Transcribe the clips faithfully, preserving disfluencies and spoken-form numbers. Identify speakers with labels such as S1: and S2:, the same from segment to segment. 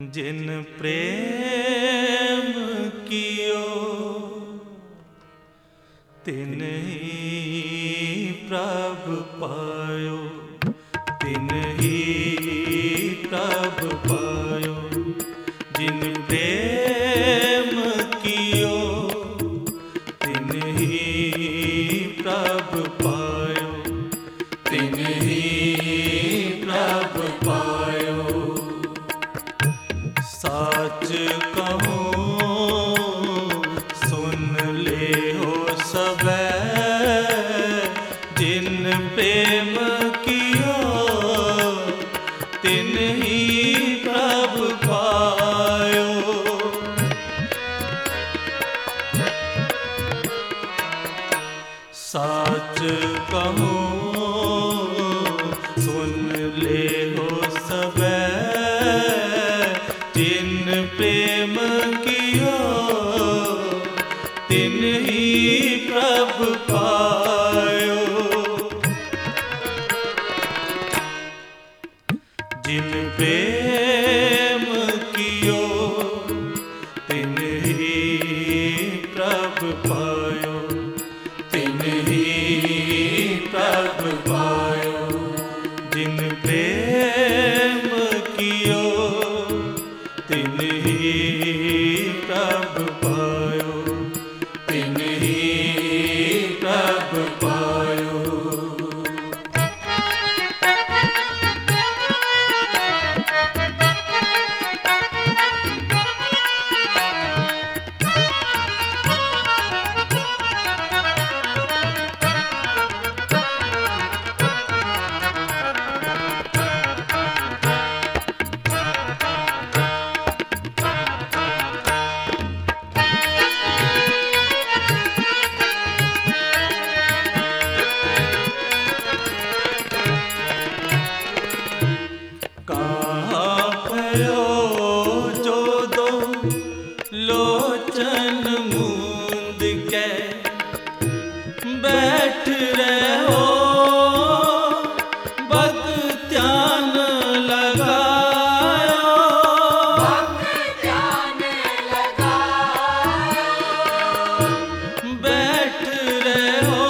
S1: जिन प्रेम कियो तिन ही प्रभु पायो, तिन ही प्रभु पायो। जिन प्रेम कियो तिन ही प्रभु पायो, तिन ही प्रभु पायो। साच कहूँ सुन ले हो सबे, जिन प्रेम कियो तिन ही प्रभु पायो। साच कहूँ सुन ले हो सबे, जिन प्रेम कियो तिन ही प्रभु पायो। जिन प्रेम कियो तिन ही प्रभु पायो, तिन ही प्रभु पायो। जिन प्रेम कियो तिन ही प्रभु पायो, तिन ही प्रभु पायो। लोचन मूंद के बैठ रहो, भक्त्यान लगायो,
S2: भक्त्यान लगायो।
S1: बैठ रहो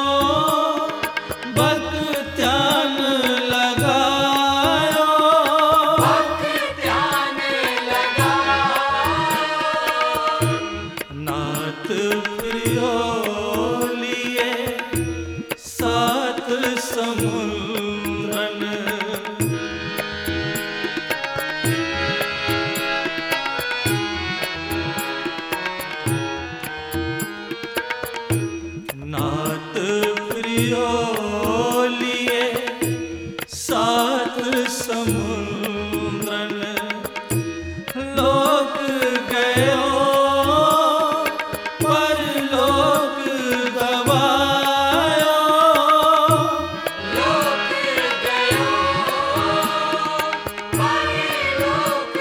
S1: भक्त्यान लगायो,
S2: भक्त्यान लगायो।
S1: नाथ प्रियो लिए सात समुद्रन, नाथ प्रियो लिए सात समुद्रन। लोक गयो परलोक गवायो,
S2: लोक गयो परलोक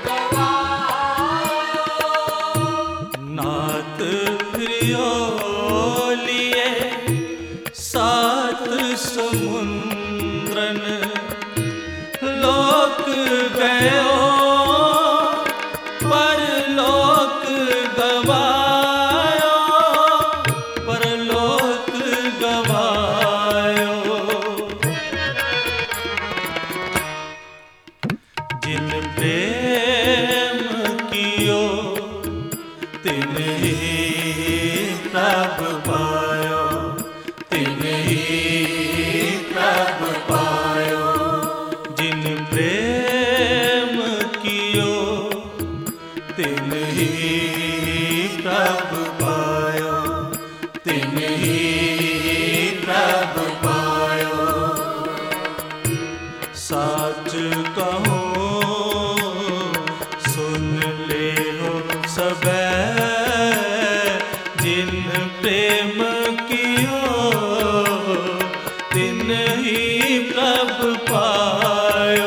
S2: गवायो।
S1: नाथ प्रियो लिए सात समुद्रन। लोक गयो परलोक गवायो, परलोक गवायो। जिन प्रेम कियो तिन ही प्रभु पायो, तिन ही प्रभु पायो। जिन प्रेम कियो तिन ही प्रभु पायो, तिन ही प्रभु पायो। साच कहूँ सुन ले हो सबे, जिन प्रेम कियो तिन ही प्रभु पायो।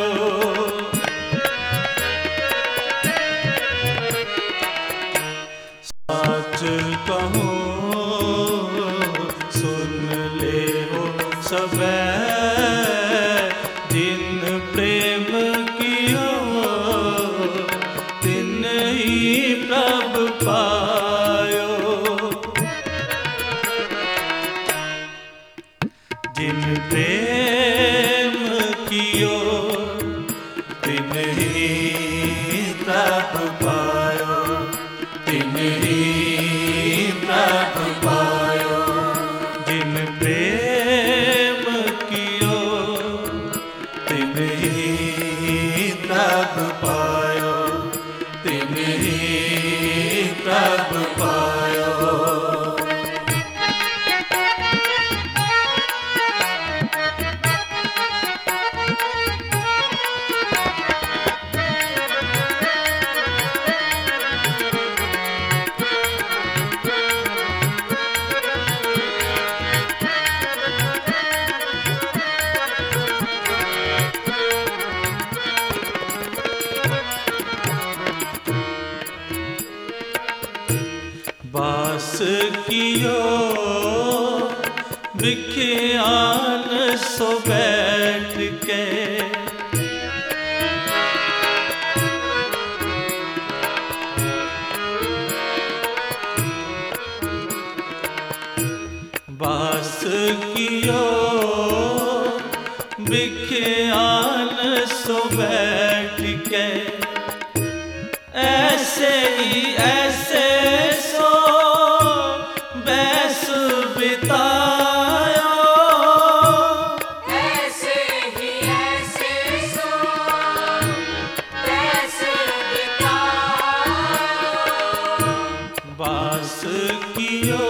S1: साच कहूँ सुन ले हो सबे, जिन प्रेम कियो पायो। जिन प्रेम कियो तिन ही प्रभु पायो, तिन ही प्रभु पायो। जिन प्रेम कियो तिन ही प्रभु पायो, तिन ही प्रभु पायो। वास कियो विख्यान सो बैठ के, वास कियो विख्यान सो बैठ के, ऐसे ही ऐसे सो बैस बितायो।
S2: ऐसे ही ऐसे सो बैस बितायो।
S1: वास कियो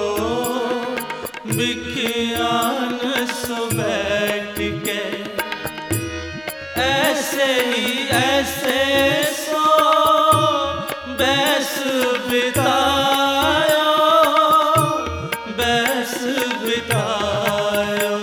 S1: विख्यान सो बैठ के, ऐसे ही ऐसे सो बैस बितायो, बैस बितायो।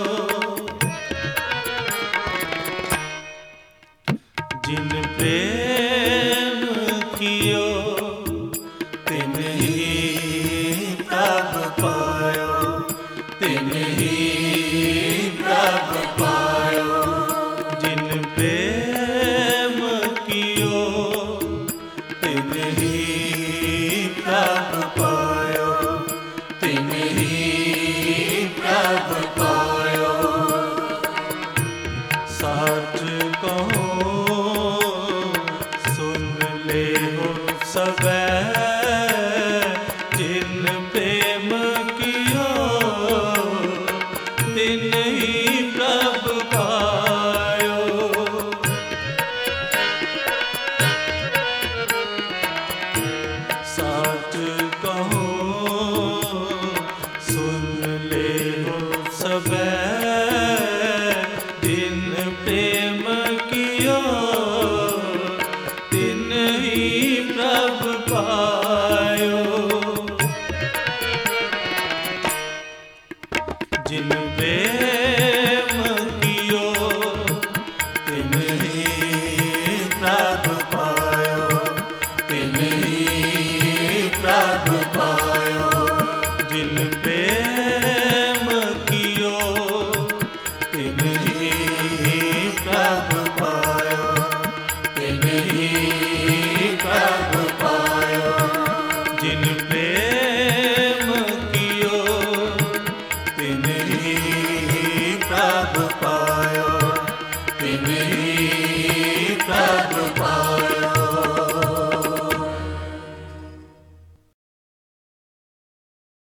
S1: जिन प्रेम कियो तिन ही प्रभु पायो, तिन ही प्रभु पायो। जिन प्रेम कियो तिन ही प्रभु पायो, तिन ही प्रभु पायो। साच कहो सुन ले हो सबे, जिन प्रेम कियो तिन ही प्रभु पायो। साच कहो सुन ले हो सबे, जिन प्रेम कियो तिन ही प्रभु पायो।